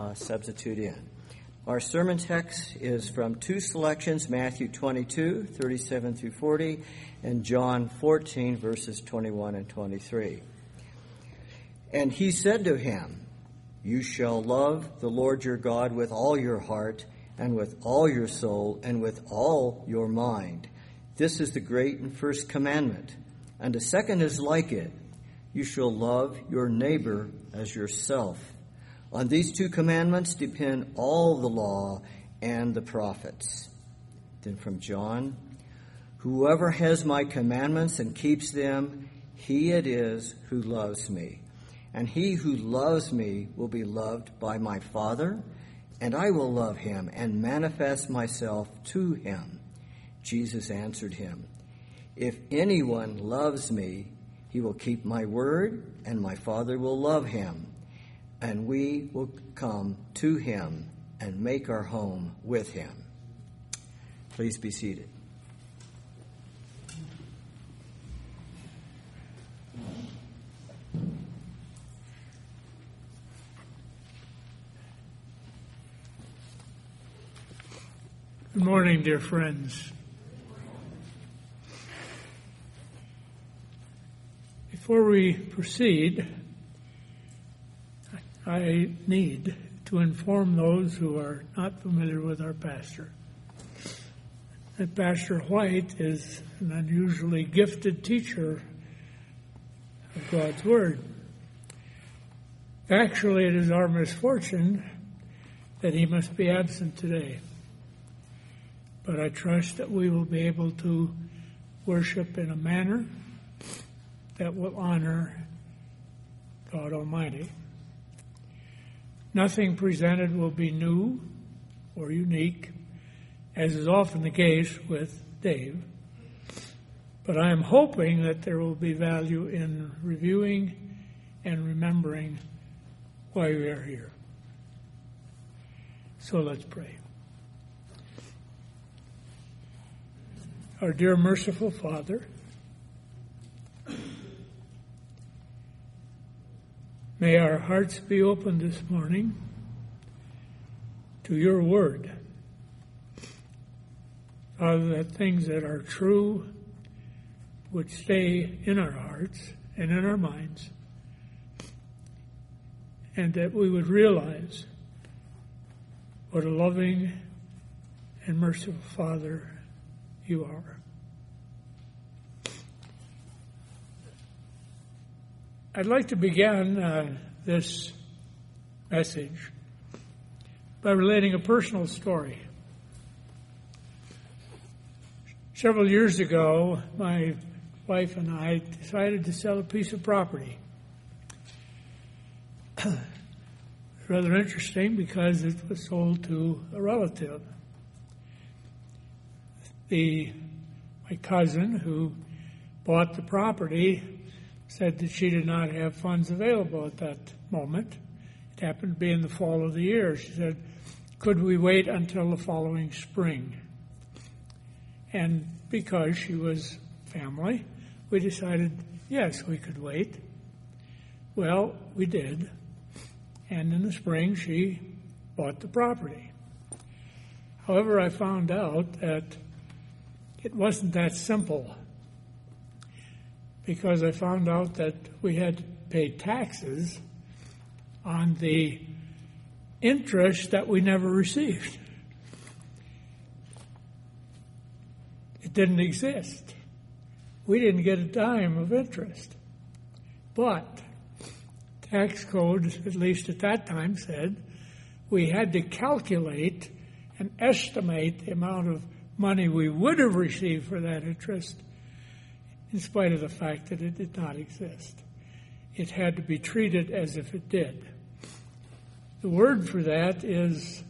substitute in. Our sermon text is from two selections, Matthew 22, 37 through 40, and John 14, verses 21 and 23. And he said to him, "You shall love the Lord your God with all your heart, and with all your soul, and with all your mind. This is the great and first commandment. And the second is like it. You shall love your neighbor as yourself. On these two commandments depend all the law and the prophets." Then from John, "Whoever has my commandments and keeps them, he it is who loves me. And he who loves me will be loved by my Father, and I will love him and manifest myself to him." Jesus answered him, "If anyone loves me, he will keep my word, and my Father will love him, and we will come to him and make our home with him." Please be seated. Good morning, dear friends. Before we proceed, I need to inform those who are not familiar with our pastor that Pastor White is an unusually gifted teacher of God's Word. Actually, it is our misfortune that he must be absent today. But I trust that we will be able to worship in a manner that will honor God Almighty. Nothing presented will be new or unique, as is often the case with Dave. But I am hoping that there will be value in reviewing and remembering why we are here. So let's pray. Our dear merciful Father, may our hearts be open this morning to your word. Father, that things that are true would stay in our hearts and in our minds, and that we would realize what a loving and merciful Father you are. I'd like to begin this message by relating a personal story. Several years ago, my wife and I decided to sell a piece of property. It's rather interesting because it was sold to a relative. My cousin, who bought the property, said that she did not have funds available at that moment. It happened to be in the fall of the year. She said, "Could we wait until the following spring?" And because she was family, we decided, yes, we could wait. Well, we did. And in the spring, she bought the property. However, I found out that it wasn't that simple, because I found out that we had to pay taxes on the interest that we never received. It didn't exist. We didn't get a dime of interest. But tax code, at least at that time, said we had to calculate and estimate the amount of money we would have received for that interest, in spite of the fact that it did not exist. It had to be treated as if it did. The word for that is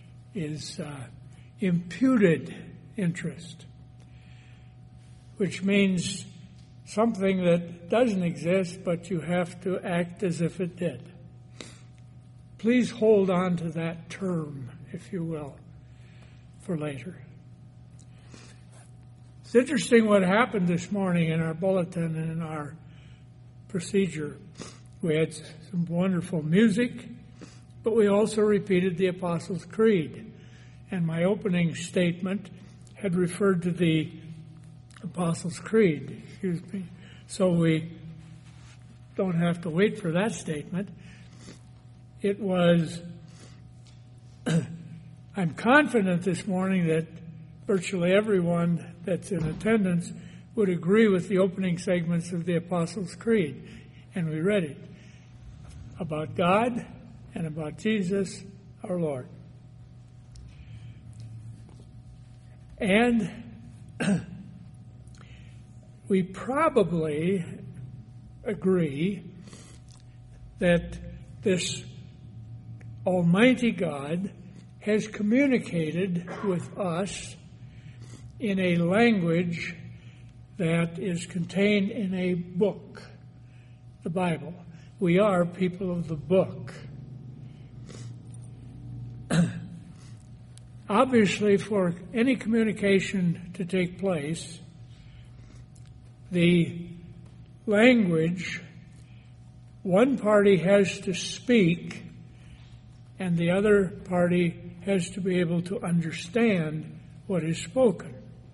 imputed interest, which means something that doesn't exist, but you have to act as if it did. Please hold on to that term, if you will, for later. It's interesting what happened this morning in our bulletin and in our procedure. We had some wonderful music. But we also repeated the Apostles' Creed. And my opening statement had referred to the Apostles' Creed. So we don't have to wait for that statement. It was, I'm confident this morning that virtually everyone that's in attendance would agree with the opening segments of the Apostles' Creed. And we read it about God and about Jesus, our Lord. And we probably agree that this Almighty God has communicated with us in a language that is contained in a book, the Bible. We are people of the book. Obviously, for any communication to take place, the language, one party has to speak and the other party has to be able to understand what is spoken.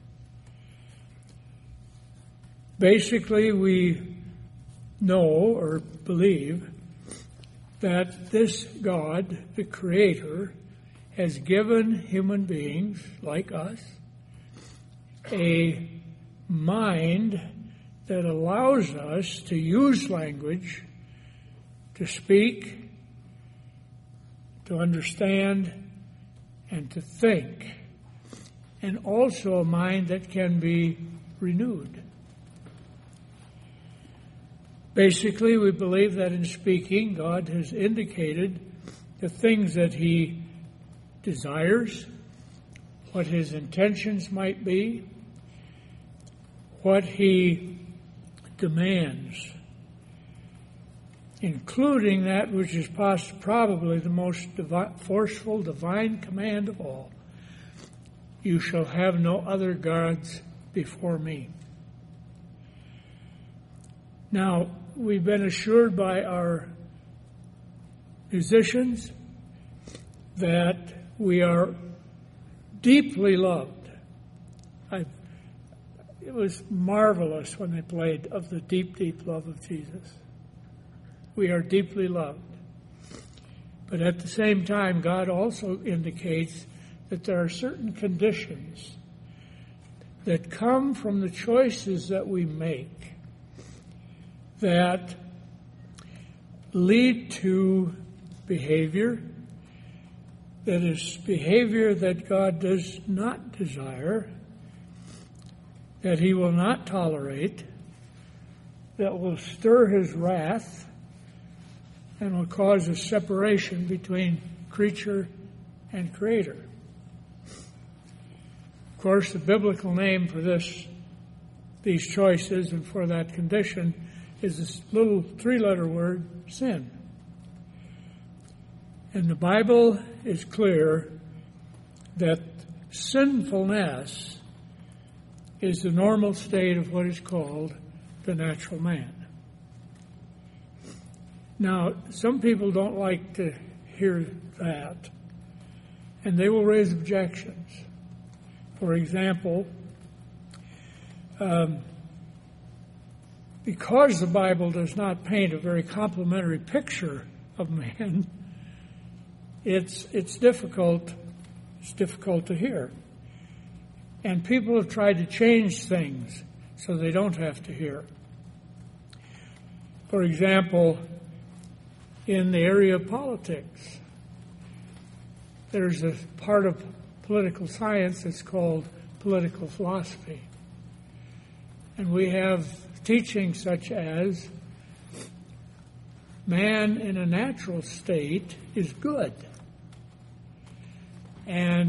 Basically, we know or believe that this God, the Creator, has given human beings like us a mind that allows us to use language, to speak, to understand, and to think, and also a mind that can be renewed. Basically, we believe that in speaking, God has indicated the things that He desires, what His intentions might be, what He demands, including that which is probably the most forceful divine command of all. You shall have no other gods before me. Now, we've been assured by our musicians that we are deeply loved. It was marvelous when they played of the deep, deep love of Jesus. We are deeply loved. But at the same time, God also indicates that there are certain conditions that come from the choices that we make that lead to behavior that is behavior that God does not desire, that He will not tolerate, that will stir His wrath, and will cause a separation between creature and Creator. Of course, the biblical name for these choices and for that condition is this little three-letter word, sin. And the Bible is clear that sinfulness is the normal state of what is called the natural man. Now, some people don't like to hear that, and they will raise objections. For example, because the Bible does not paint a very complimentary picture of man, it's difficult to hear. And people have tried to change things so they don't have to hear. For example, in the area of politics, there's a part of political science that's called political philosophy. And we have teachings such as man in a natural state is good. And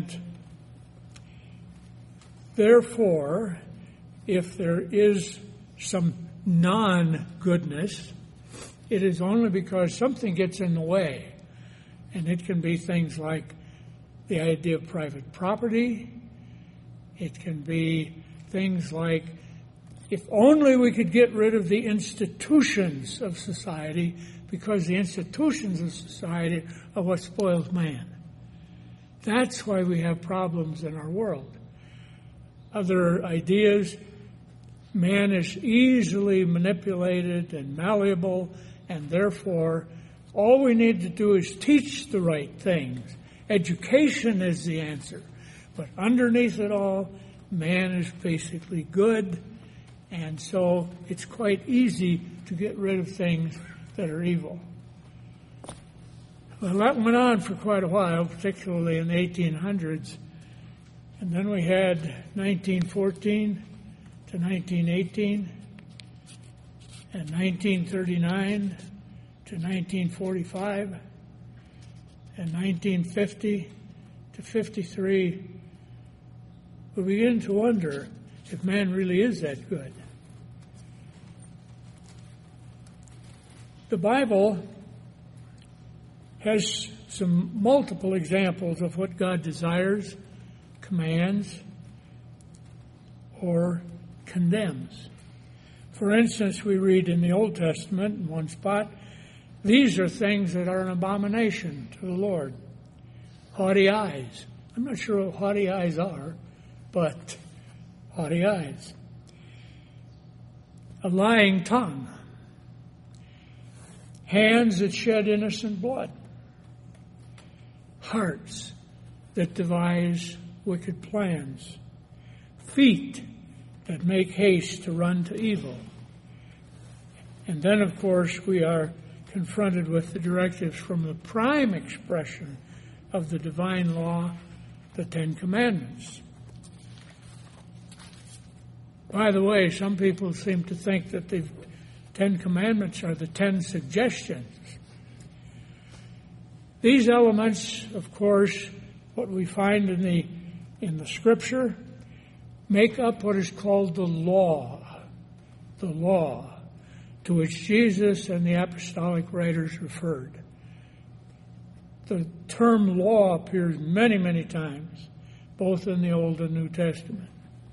therefore, if there is some non-goodness, it is only because something gets in the way. And it can be things like the idea of private property. It can be things like, if only we could get rid of the institutions of society, because the institutions of society are what spoils man. That's why we have problems in our world. Other ideas, man is easily manipulated and malleable, and therefore all we need to do is teach the right things. Education is the answer. But underneath it all, man is basically good, and so it's quite easy to get rid of things that are evil. Well, that went on for quite a while, particularly in the 1800s. And then we had 1914 to 1918, and 1939 to 1945, and 1950 to 53. We begin to wonder if man really is that good. The Bible has some multiple examples of what God desires, commands, or condemns. For instance, we read in the Old Testament in one spot, these are things that are an abomination to the Lord. Haughty eyes. I'm not sure what haughty eyes are, but haughty eyes. A lying tongue. Hands that shed innocent blood. Hearts that devise wicked plans. Feet that make haste to run to evil. And then, of course, we are confronted with the directives from the prime expression of the divine law, the Ten Commandments. By the way, some people seem to think that the Ten Commandments are the 10 suggestions. These elements, of course, what we find in the Scripture, make up what is called the law to which Jesus and the apostolic writers referred. The term law appears many, many times, both in the Old and New Testament.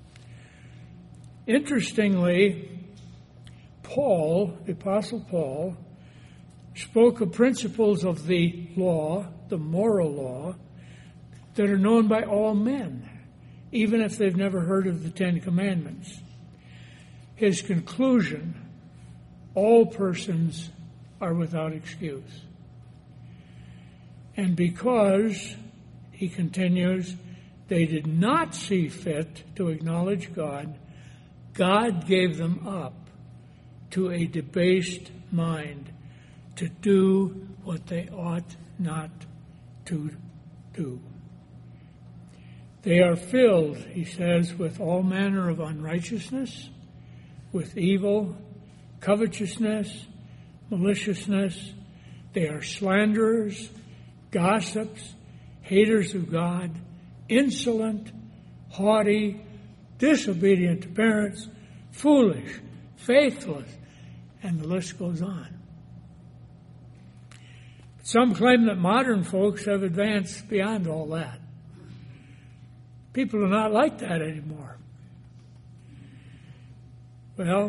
Interestingly, Paul, the Apostle Paul, spoke of principles of the law, the moral law, that are known by all men, even if they've never heard of the Ten Commandments. His conclusion, all persons are without excuse. And because, he continues, they did not see fit to acknowledge God, God gave them up to a debased mind to do what they ought not to do. They are filled, he says, with all manner of unrighteousness, with evil, covetousness, maliciousness. They are slanderers, gossips, haters of God, insolent, haughty, disobedient to parents, foolish, faithless, and the list goes on. Some claim that modern folks have advanced beyond all that. People are not like that anymore. Well,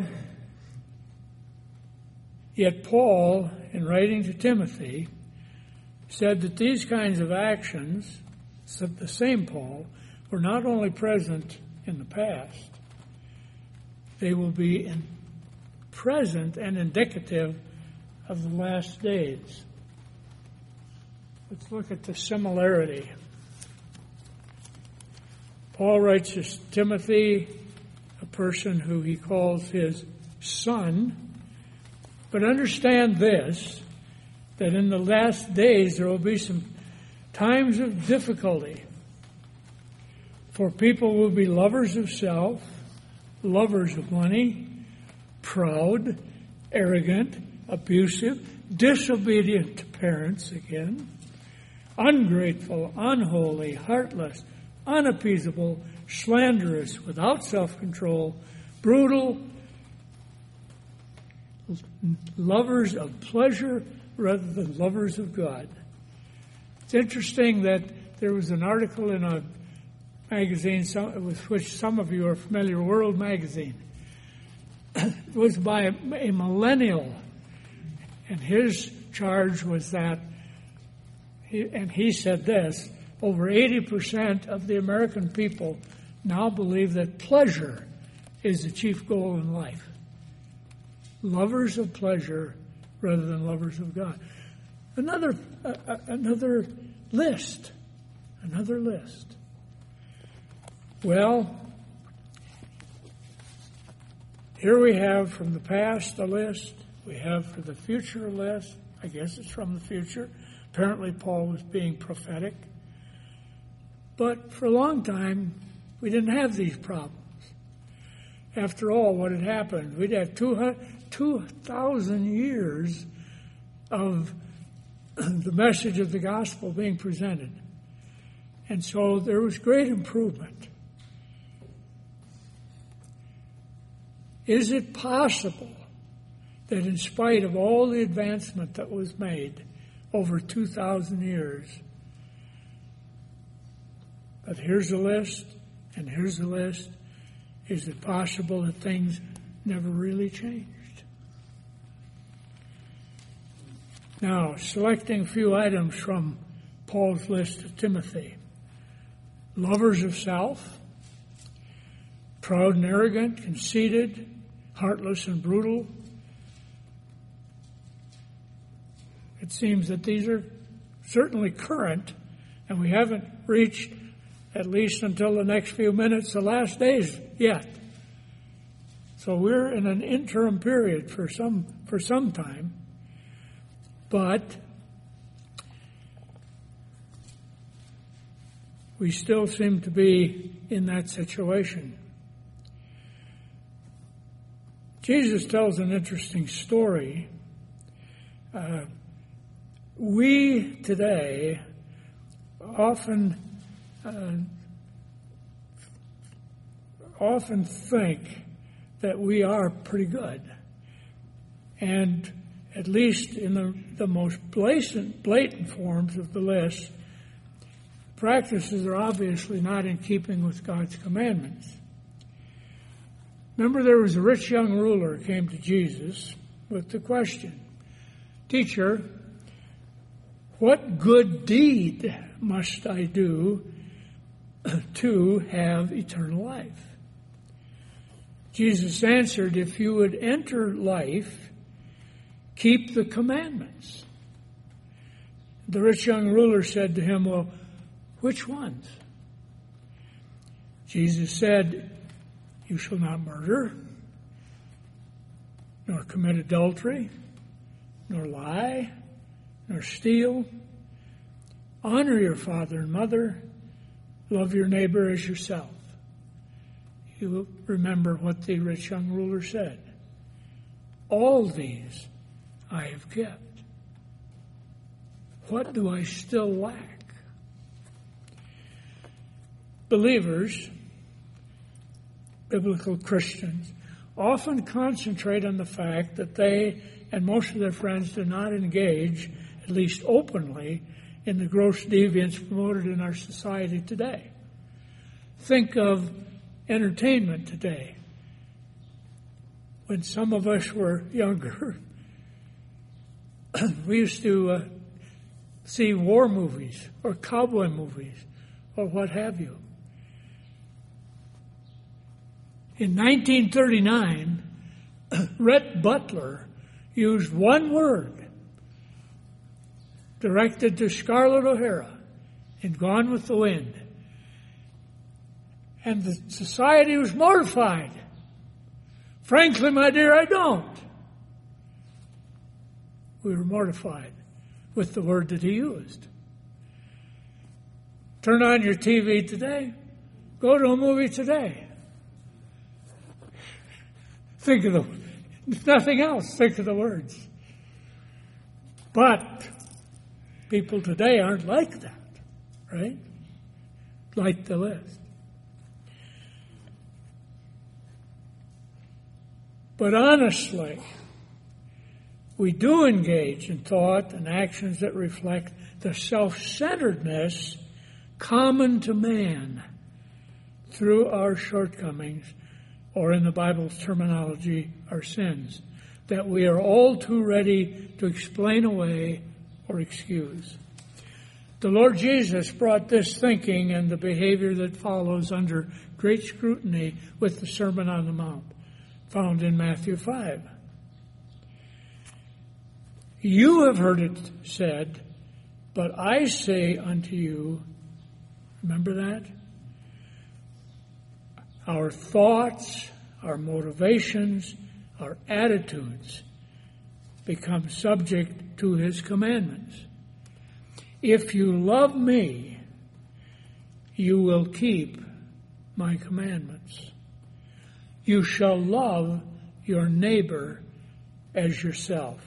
yet Paul, in writing to Timothy, said that these kinds of actions, the same Paul, were not only present in the past, they will be present and indicative of the last days. Let's look at the similarity. Paul writes to Timothy, a person who he calls his son. But understand this, that in the last days there will be some times of difficulty. For people will be lovers of self, lovers of money, proud, arrogant, abusive, disobedient to parents again, ungrateful, unholy, heartless, unappeasable, slanderous, without self-control, brutal, lovers of pleasure rather than lovers of God. It's interesting that there was an article in a magazine with which some of you are familiar, World Magazine. It was by a millennial, And his charge was that, he said this, over 80% of the American people now believe that pleasure is the chief goal in life. Lovers of pleasure rather than lovers of God. Another list. Another list. Well, here we have from the past a list. We have for the future a list. I guess it's from the future. Apparently Paul was being prophetic. But for a long time, we didn't have these problems. After all, what had happened? We'd had 2,000 years of the message of the gospel being presented. And so there was great improvement. Is it possible that in spite of all the advancement that was made over 2,000 years, but here's a list, and here's a list, is it possible that things never really changed? Now, selecting a few items from Paul's list to Timothy. Lovers of self, proud and arrogant, conceited, heartless and brutal. It seems that these are certainly current, and we haven't reached, at least until the next few minutes, the last days yet. So we're in an interim period for some time. But we still seem to be in that situation. Jesus tells an interesting story. We today often think that we are pretty good. And at least in the most blatant forms of the list, practices are obviously not in keeping with God's commandments. Remember, there was a rich young ruler who came to Jesus with the question, "Teacher, what good deed must I do to have eternal life?" Jesus answered, "If you would enter life, keep the commandments." The rich young ruler said to him, "Well, which ones?" Jesus said, "You shall not murder, nor commit adultery, nor lie, nor steal. Honor your father and mother. Love your neighbor as yourself." You remember what the rich young ruler said. "All these I have kept. What do I still lack?" Believers, biblical Christians, often concentrate on the fact that they and most of their friends do not engage, at least openly, in the gross deviance promoted in our society today. Think of entertainment today. When some of us were younger, we used to see war movies or cowboy movies or what have you. In 1939, Rhett Butler used one word directed to Scarlett O'Hara in Gone with the Wind. And the society was mortified. "Frankly, my dear, I don't." We were mortified with the word that he used. Turn on your TV today. Go to a movie today. Think of nothing else. Think of the words. But people today aren't like that, right? Like the list. But honestly, we do engage in thought and actions that reflect the self-centeredness common to man through our shortcomings, or in the Bible's terminology, our sins. that we are all too ready to explain away or excuse. The Lord Jesus brought this thinking and the behavior that follows under great scrutiny with the Sermon on the Mount, found in Matthew 5. You have heard it said, but I say unto you, remember that? Our thoughts, our motivations, our attitudes become subject to his commandments. If you love me, you will keep my commandments. You shall love your neighbor as yourself.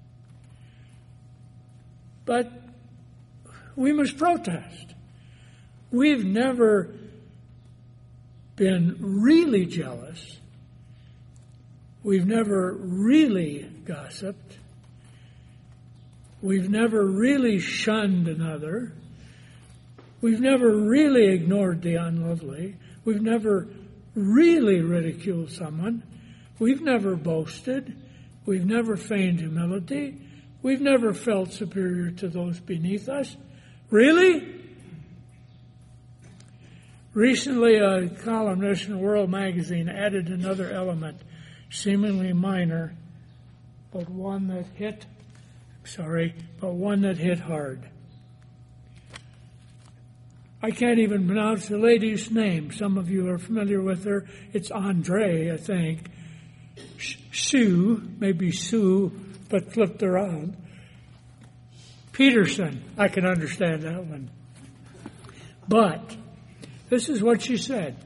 But we must protest. We've never been really jealous. We've never really gossiped. We've never really shunned another. We've never really ignored the unlovely. We've never really ridiculed someone. We've never boasted. We've never feigned humility. We've never felt superior to those beneath us. Really? Recently, a columnist in World Magazine added another element, seemingly minor, but one that hit hard. I can't even pronounce the lady's name. Some of you are familiar with her. It's Andre, I think. Sue, maybe Sue, but flipped around. Peterson, I can understand that one. But this is what she said.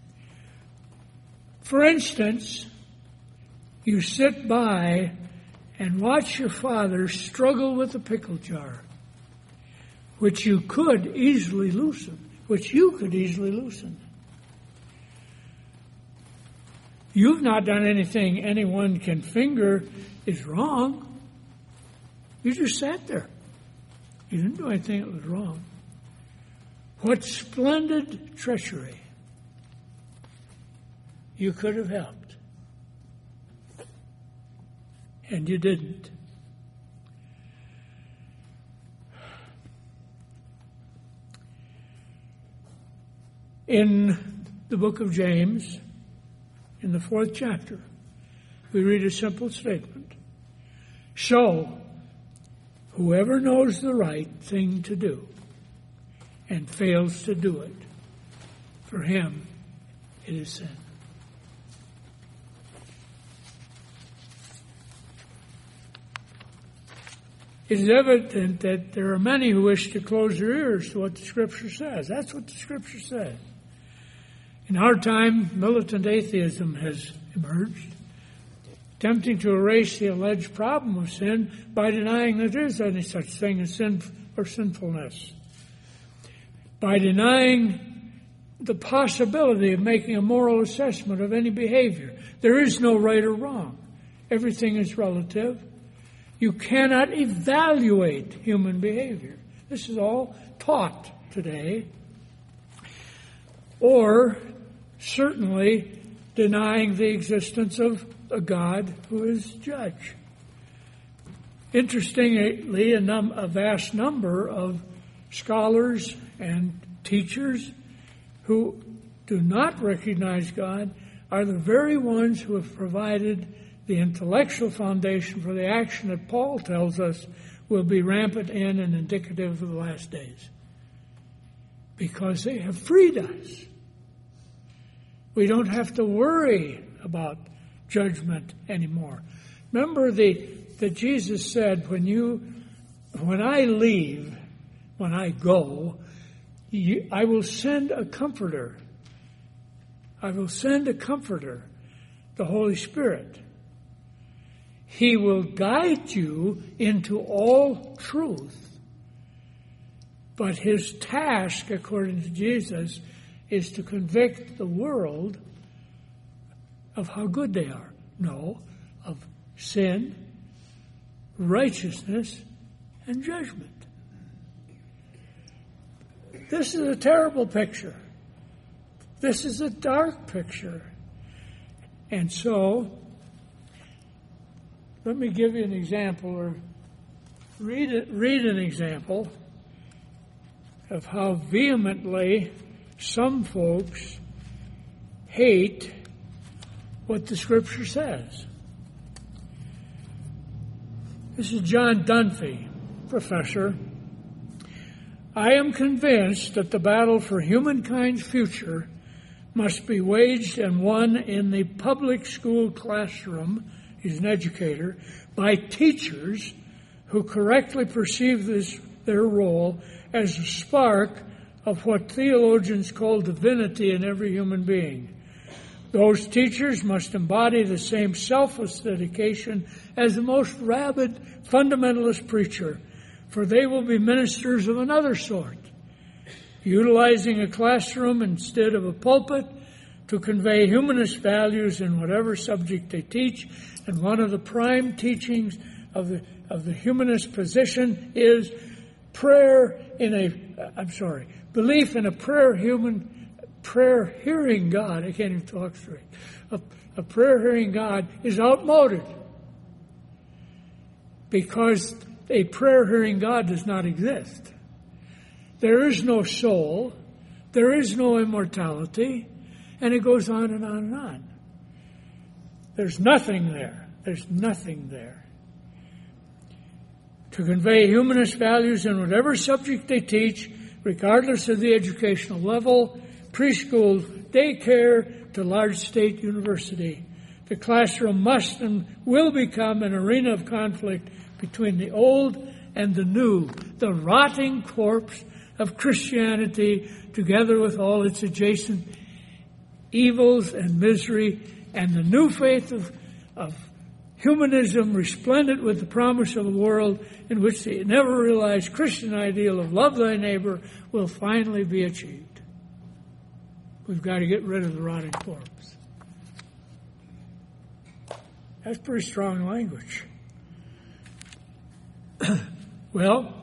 For instance, you sit by and watch your father struggle with a pickle jar, which you could easily loosen. You've not done anything anyone can finger is wrong. You just sat there. You didn't do anything that was wrong. What splendid treachery. You could have helped. And you didn't. In the book of James, in the 4th chapter, we read a simple statement. So, whoever knows the right thing to do and fails to do it, for him it is sin. It is evident that there are many who wish to close their ears to what the Scripture says. That's what the Scripture says. In our time, militant atheism has emerged, attempting to erase the alleged problem of sin by denying that there is any such thing as sin or sinfulness, by denying the possibility of making a moral assessment of any behavior. There is no right or wrong. Everything is relative. You cannot evaluate human behavior. This is all taught today. Or certainly denying the existence of a God who is judge. Interestingly, a vast number of scholars and teachers who do not recognize God are the very ones who have provided the intellectual foundation for the action that Paul tells us will be rampant in and indicative of the last days. Because they have freed us. We don't have to worry about judgment anymore. Remember that Jesus said, when I leave, when I go, I will send a comforter. I will send a comforter, the Holy Spirit. He will guide you into all truth. But his task, according to Jesus, is to convict the world of how good they are. No, of sin, righteousness, and judgment. This is a terrible picture. This is a dark picture. And so, Let me give you an example, or read an example of how vehemently some folks hate what the Scripture says. This is John Dunphy, professor. I am convinced that the battle for humankind's future must be waged and won in the public school classroom, he's an educator, by teachers who correctly perceive their role as a spark of what theologians call divinity in every human being. Those teachers must embody the same selfless dedication as the most rabid fundamentalist preacher, for they will be ministers of another sort, utilizing a classroom instead of a pulpit to convey humanist values in whatever subject they teach. And one of the prime teachings of the humanist position is belief in a prayer hearing God. I can't even talk straight. A prayer hearing God is outmoded because a prayer hearing God does not exist. There is no soul, there is no immortality, and it goes on and on and on. There's nothing there. There's nothing there. To convey humanist values in whatever subject they teach, regardless of the educational level, preschool, daycare, to large state university. The classroom must and will become an arena of conflict between the old and the new, the rotting corpse of Christianity, together with all its adjacent evils and misery, and the new faith of humanism, resplendent with the promise of a world in which the never realized Christian ideal of love thy neighbor will finally be achieved. We've got to get rid of the rotting corpse. That's pretty strong language. Well,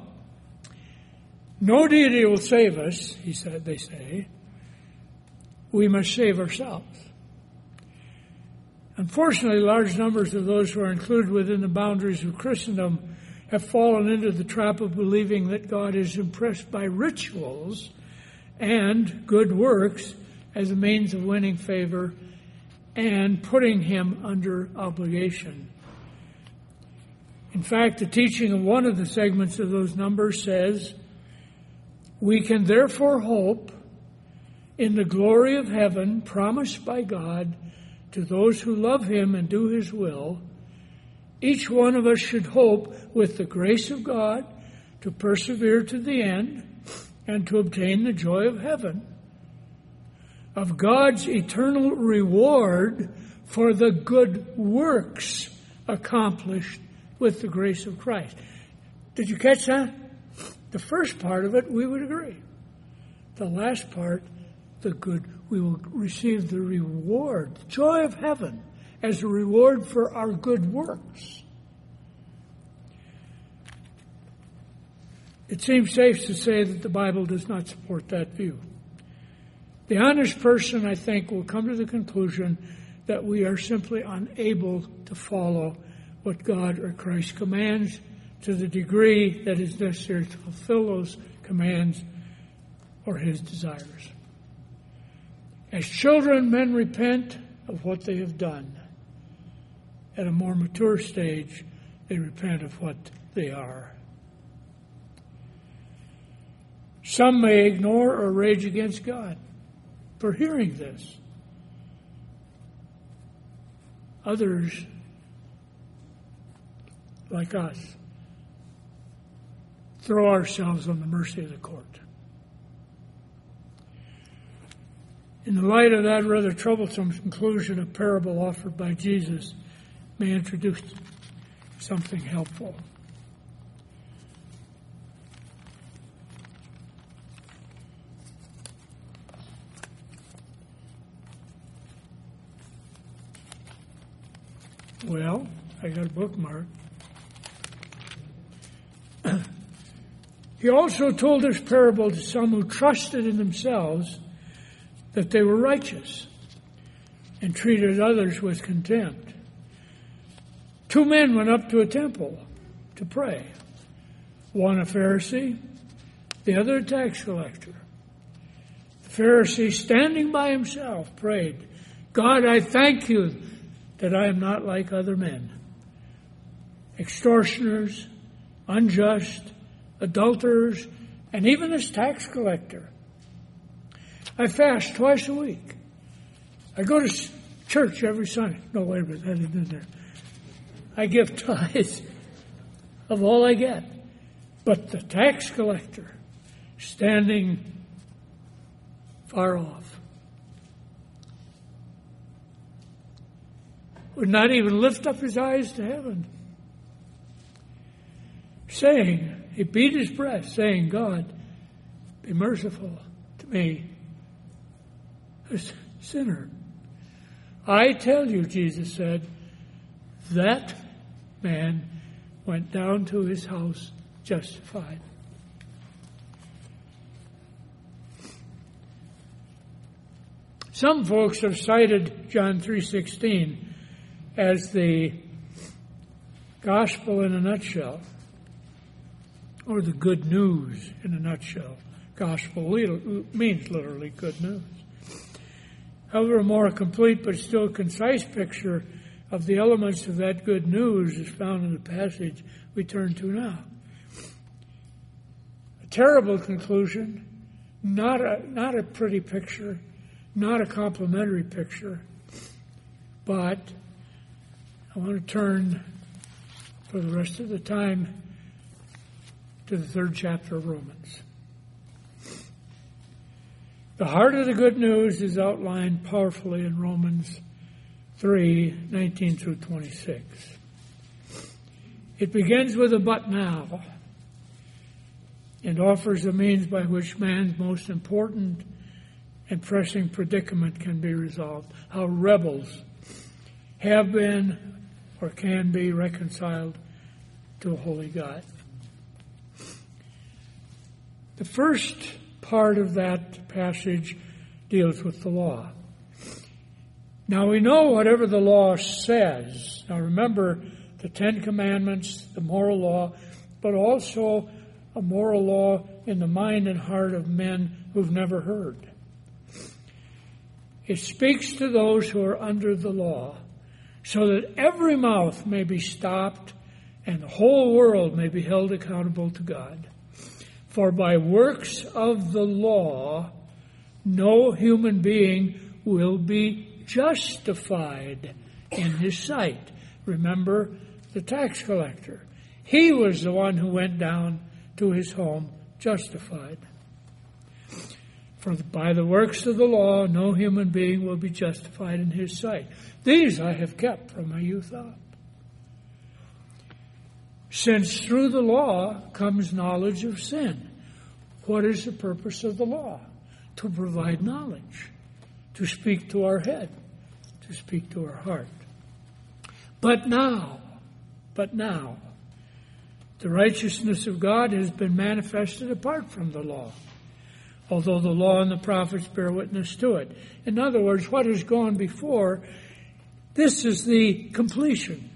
no deity will save us, they say. We must save ourselves. Unfortunately, large numbers of those who are included within the boundaries of Christendom have fallen into the trap of believing that God is impressed by rituals and good works as a means of winning favor and putting him under obligation. In fact, the teaching of one of the segments of those numbers says, we can therefore hope in the glory of heaven promised by God to those who love him and do his will. Each one of us should hope with the grace of God to persevere to the end and to obtain the joy of heaven, of God's eternal reward for the good works accomplished with the grace of Christ. Did you catch that? The first part of it, we would agree. The last part, the good, we will receive the reward, the joy of heaven, as a reward for our good works. It seems safe to say that the Bible does not support that view. The honest person, I think, will come to the conclusion that we are simply unable to follow what God or Christ commands to the degree that is necessary to fulfill those commands or his desires. As children, men repent of what they have done. At a more mature stage, they repent of what they are. Some may ignore or rage against God for hearing this. Others, like us, throw ourselves on the mercy of the court. In the light of that rather troublesome conclusion, a parable offered by Jesus may introduce something helpful. Well, I got a bookmark. He also told this parable to some who trusted in themselves that they were righteous and treated others with contempt. Two men went up to a temple to pray. One a Pharisee, the other a tax collector. The Pharisee, standing by himself, prayed, God, I thank you that I am not like other men, extortioners, unjust, adulterers, and even this tax collector. I fast twice a week. I go to church every Sunday. No, wait a minute, that isn't in there. I give tithes of all I get. But the tax collector, standing far off, would not even lift up his eyes to heaven, saying, he beat his breast, saying, God, be merciful to me, a sinner. I tell you, Jesus said, that man went down to his house justified. Some folks have cited John 3:16 as the gospel in a nutshell, or the good news in a nutshell. Gospel means literally good news. However, a more complete but still concise picture of the elements of that good news is found in the passage we turn to now. A terrible conclusion, not a pretty picture, not a complimentary picture, but I want to turn for the rest of the time to the 3rd chapter of Romans. The heart of the good news is outlined powerfully in Romans 3:19 through 26. It begins with a but now and offers a means by which man's most important and pressing predicament can be resolved. How rebels have been or can be reconciled to a holy God. The first part of that passage deals with the law. Now we know whatever the law says. Now remember the 10 Commandments, the moral law, but also a moral law in the mind and heart of men who've never heard. It speaks to those who are under the law, so that every mouth may be stopped and the whole world may be held accountable to God. For by works of the law, no human being will be justified in his sight. Remember the tax collector. He was the one who went down to his home justified. For by the works of the law, no human being will be justified in his sight. These I have kept from my youth up. Since through the law comes knowledge of sin. What is the purpose of the law? To provide knowledge, to speak to our head, to speak to our heart. But now, the righteousness of God has been manifested apart from the law, although the law and the prophets bear witness to it. In other words, what has gone before, this is the completion.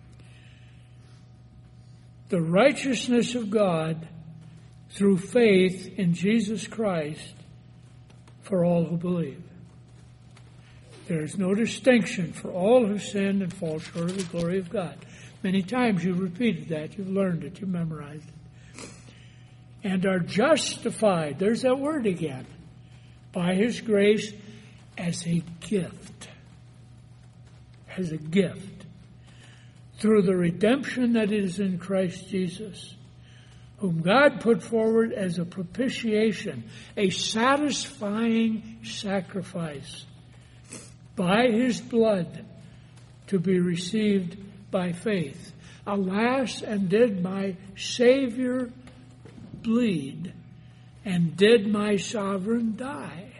The righteousness of God through faith in Jesus Christ for all who believe. There is no distinction, for all who sinned and fall short of the glory of God. Many times you've repeated that, you've learned it, you've memorized it. And are justified, there's that word again, by His grace as a gift. As a gift. Through the redemption that is in Christ Jesus, whom God put forward as a propitiation, a satisfying sacrifice by His blood to be received by faith. Alas, and did my Savior bleed, and did my sovereign die?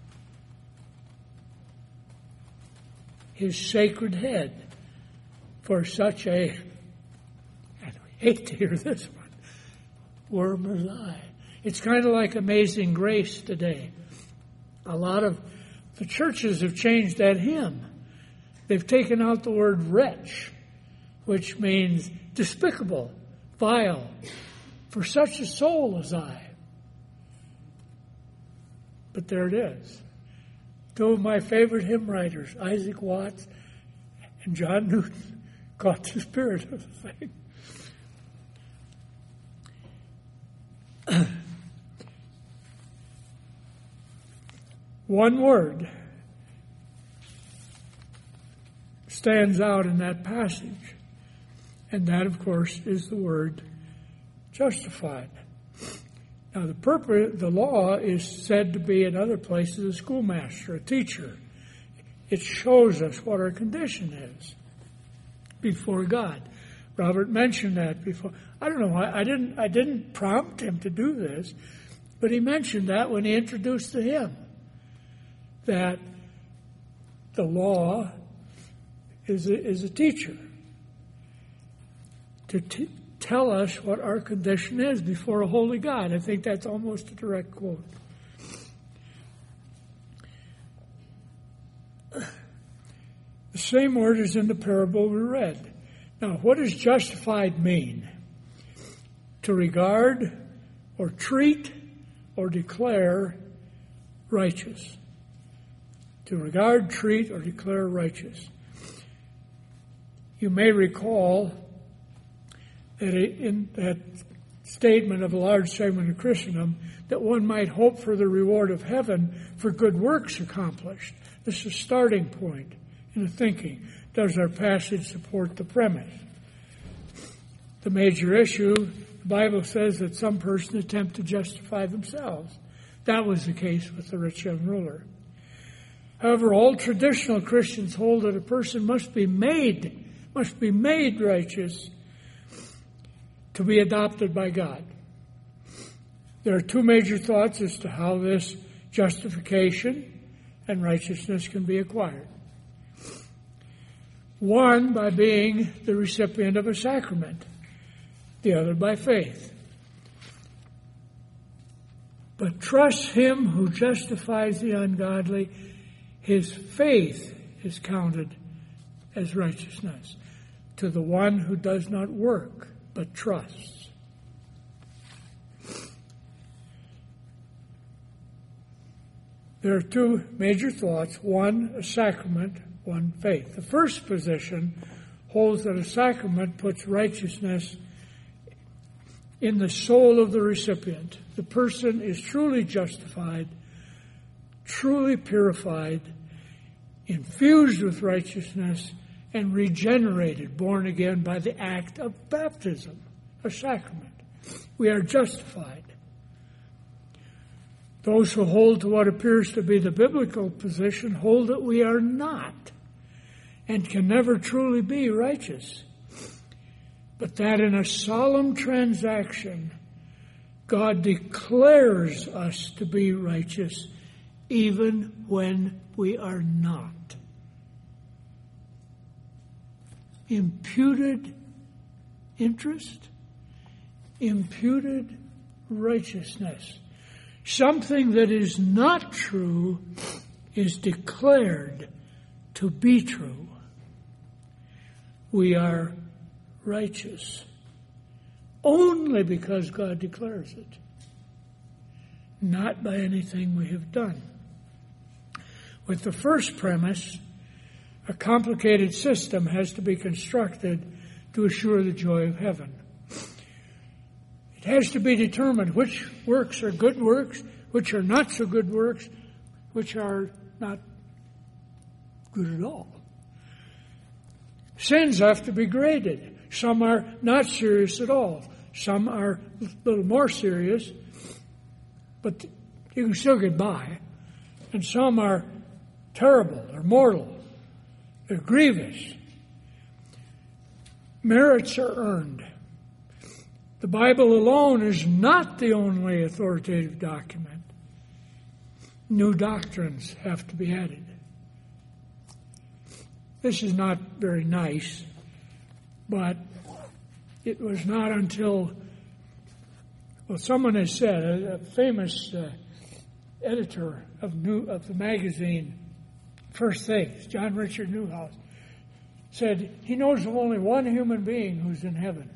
His sacred head for such a, I hate to hear this one, worm as I. It's kind of like Amazing Grace today. A lot of the churches have changed that hymn. They've taken out the word wretch, which means despicable, vile, for such a soul as I. But there it is. Two of my favorite hymn writers, Isaac Watts and John Newton, caught the spirit of the thing. One word stands out in that passage, and that, of course, is the word justified. Now, the law is said to be in other places a schoolmaster, a teacher. It shows us what our condition is before God. Robert mentioned that before. I don't know why I didn't prompt him to do this, but he mentioned that when he introduced the hymn, that the law is a teacher to tell us what our condition is before a holy God. I think that's almost a direct quote. The same word is in the parable we read. Now, what does justified mean? To regard or treat or declare righteous. To regard, treat, or declare righteous. You may recall that in that statement of a large segment of Christendom that one might hope for the reward of heaven for good works accomplished. This is a starting point in the thinking. Does our passage support the premise? The major issue, the Bible says that some persons attempt to justify themselves. That was the case with the rich young ruler. However, all traditional Christians hold that a person must be made righteous to be adopted by God. There are two major thoughts as to how this justification and righteousness can be acquired. One, by being the recipient of a sacrament. The other, by faith. But trust him who justifies the ungodly. His faith is counted as righteousness to the one who does not work but trusts. There are two major thoughts. One, a sacrament. One, faith. The first position holds that a sacrament puts righteousness in the soul of the recipient. The person is truly justified, truly purified, infused with righteousness, and regenerated, born again by the act of baptism, a sacrament. We are justified. Those who hold to what appears to be the biblical position hold that we are not and can never truly be righteous, but that in a solemn transaction, God declares us to be righteous even when we are not. Imputed interest, imputed righteousness. Something that is not true is declared to be true. We are righteous only because God declares it, not by anything we have done. With the first premise, a complicated system has to be constructed to assure the joy of heaven. It has to be determined which works are good works, which are not so good works, which are not good at all. Sins have to be graded. Some are not serious at all. Some are a little more serious, but you can still get by. And some are terrible or mortal. They're grievous. Merits are earned. The Bible alone is not the only authoritative document. New doctrines have to be added. This is not very nice, but it was not until, someone has said, a famous editor of the magazine First Things, John Richard Newhouse, said he knows of only one human being who's in heaven.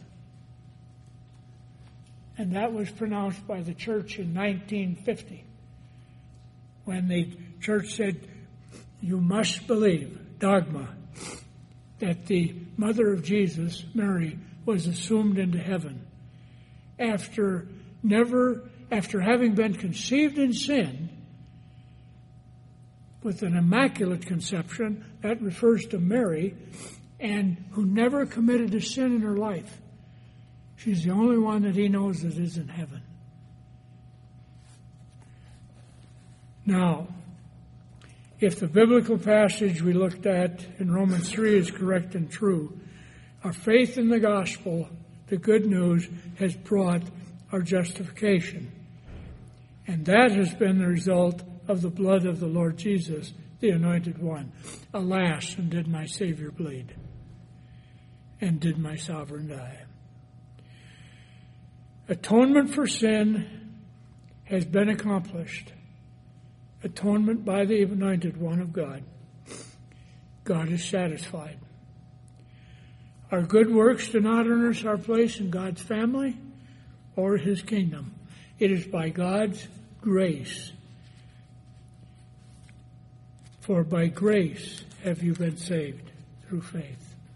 And that was pronounced by the church in 1950, when the church said, you must believe, dogma, that the mother of Jesus, Mary, was assumed into heaven after having been conceived in sin with an immaculate conception. That refers to Mary, and who never committed a sin in her life. She's the only one that he knows that is in heaven. Now, if the biblical passage we looked at in Romans 3 is correct and true, our faith in the gospel, the good news, has brought our justification. And that has been the result of the blood of the Lord Jesus, the Anointed One. Alas, and did my Savior bleed? And did my Sovereign die? Atonement for sin has been accomplished. Atonement by the Anointed One of God. God is satisfied. Our good works do not earn us our place in God's family or His kingdom. It is by God's grace. For by grace have you been saved through faith.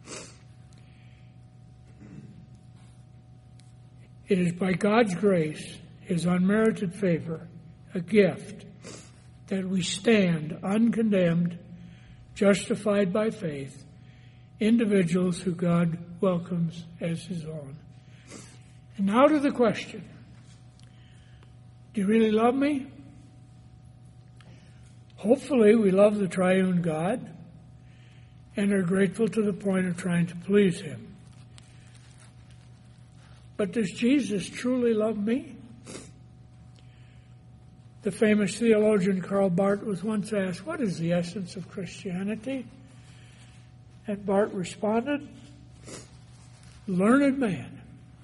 It is by God's grace, His unmerited favor, a gift, that we stand uncondemned, justified by faith, individuals who God welcomes as His own. And now to the question, do you really love me? Hopefully we love the triune God and are grateful to the point of trying to please Him. But does Jesus truly love me? The famous theologian Karl Barth was once asked, what is the essence of Christianity? And Barth responded, learned man,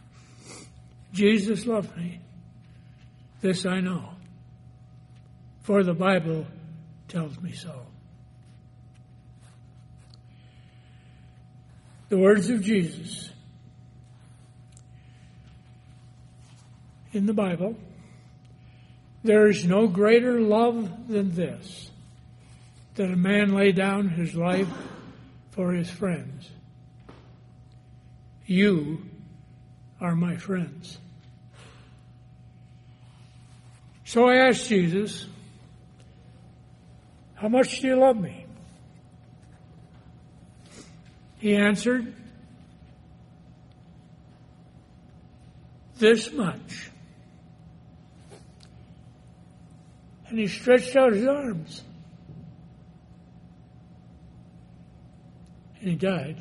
Jesus loved me. This I know, for the Bible tells me so. The words of Jesus in the Bible, there is no greater love than this, that a man lay down his life for his friends. You are my friends. So I asked Jesus, how much do you love me? He answered, this much. And he stretched out his arms. And he died.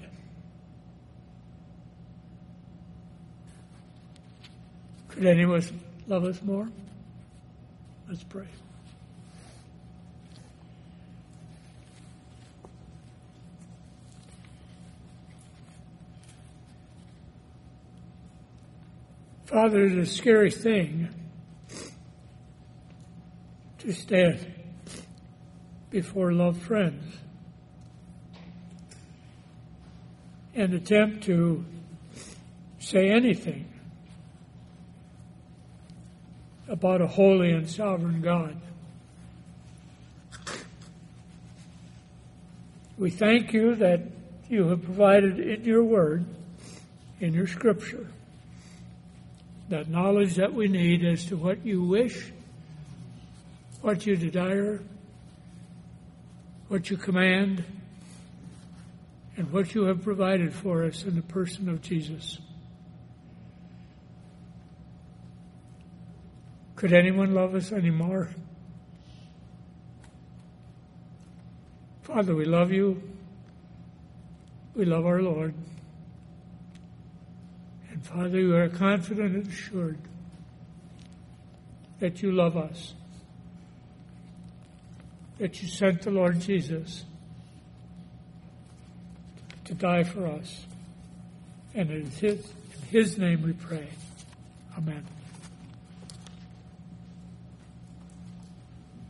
Could anyone love us more? Let's pray. Father, it is a scary thing to stand before loved friends and attempt to say anything about a holy and sovereign God. We thank you that you have provided in your word, in your scripture, that knowledge that we need as to what you wish, what you desire, what you command, and what you have provided for us in the person of Jesus. Could anyone love us anymore? Father, we love you. We love our Lord. And Father, we are confident and assured that you love us, that you sent the Lord Jesus to die for us. And in his name we pray. Amen.